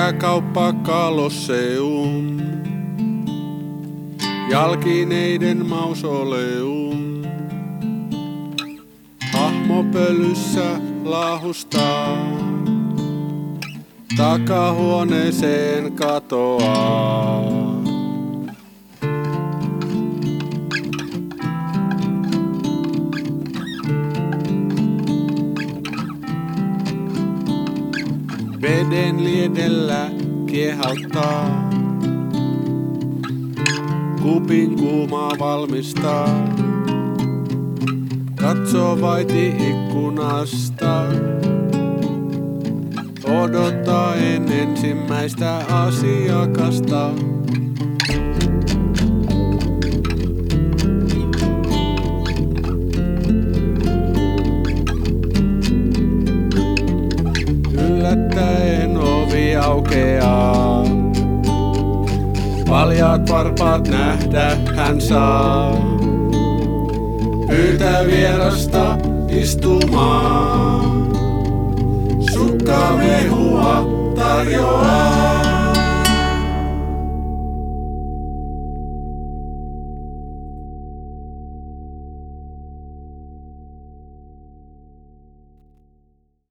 Kyläkauppa Colosseum, jalkineiden mausoleum. Hahmo pölyssä laahustaa, takahuoneeseen katoaa. Veden liedellä kiehauttaa, kupin kuumaa valmistaa. Katsoo vaiti ikkunasta, odottaen ensimmäistä asiakasta. Yllättäen ovi aukeaa, paljaat varpaat nähdä hän saa. Pyytää vierasta istumaan, sukkamehua tarjoaa.